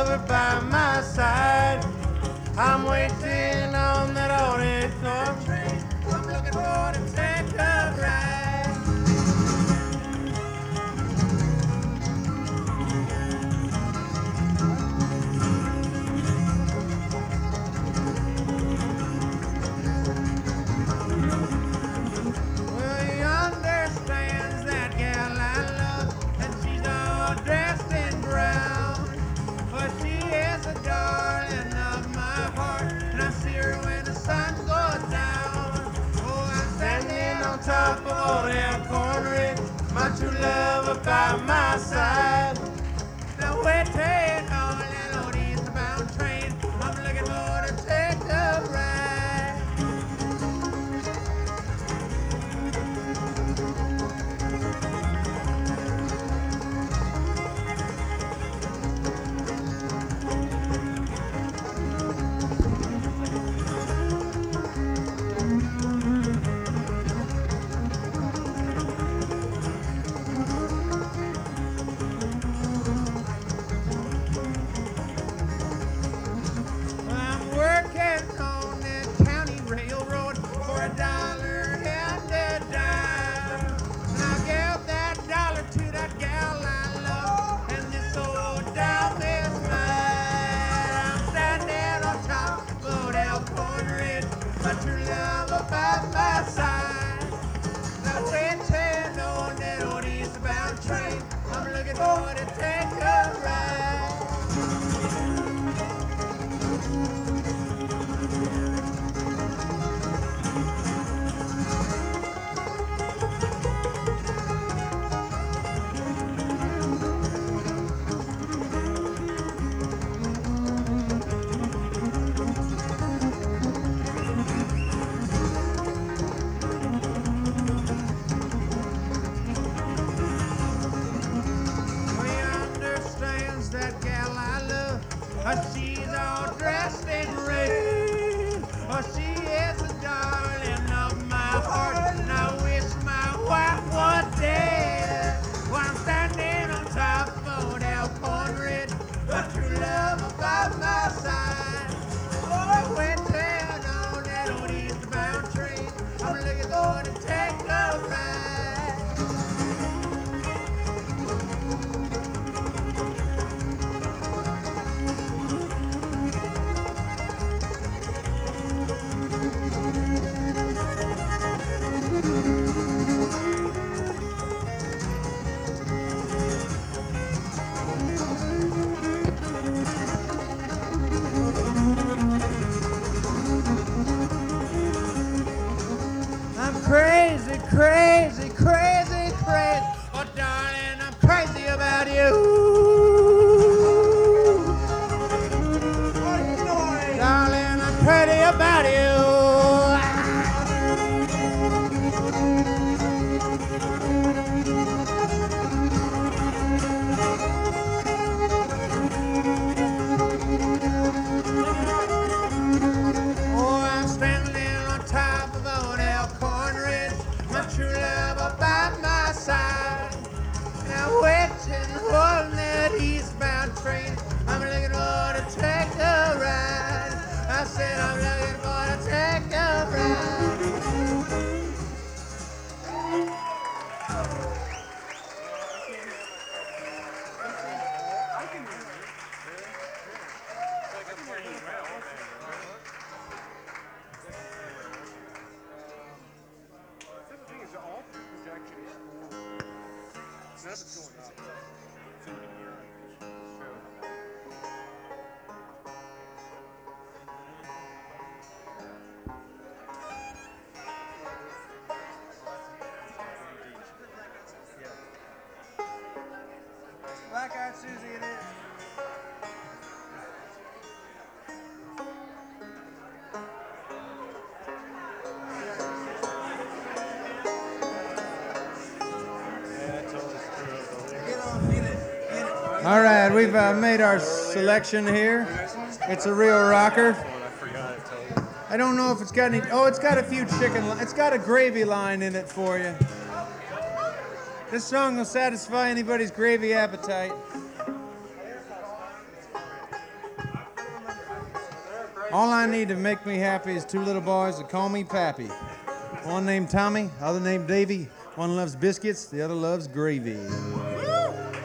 lover by my side. I'm waiting on that auditorium train. I'm looking for to take a ride. Well, he understands that gal I love, and she's all dressed in brown. But she is a darling of my heart, and I see her when the sun goes down. Oh, I'm standing on top of old Elkhorn Ridge, my true lover by my side. Now waiting on that old eastbound train, I'm looking for to take a ride. I'm working on that county railroad for $1 and a dime. And I'll give that dollar to that gal I love, and this old dime is mine. I'm standing on top of old Elkhorn Ridge, my true lover by my side. Now waiting on that old eastbound train, I'm looking for to take a ride. He understands that gal I love, she's all dressed in red. She is the darling of my heart, and I wish my wife was dead. Well, I'm standing on top of old Elkhorn Ridge, my true love by my side. Oh, waiting on that old eastbound train, I'm looking for to take a ride. I'm crazy, crazy, crazy, crazy. Oh, darling, I'm crazy about you. Darling, I'm crazy about you. Oh, I'm standing on top of old Elkhorn Ridge, my true lover by my side. Now waiting, holding that eastbound train, I'm looking for to take a ride. I said I'm looking for to take a ride. Black Eyed Susie it is. All right, we've made our selection here. It's a real rocker. I don't know if it's got any. Oh, it's got a few chicken. It's got a gravy line in it for you. This song will satisfy anybody's gravy appetite. All I need to make me happy is two little boys that call me Pappy. One named Tommy, other named Davy. One loves biscuits, the other loves gravy.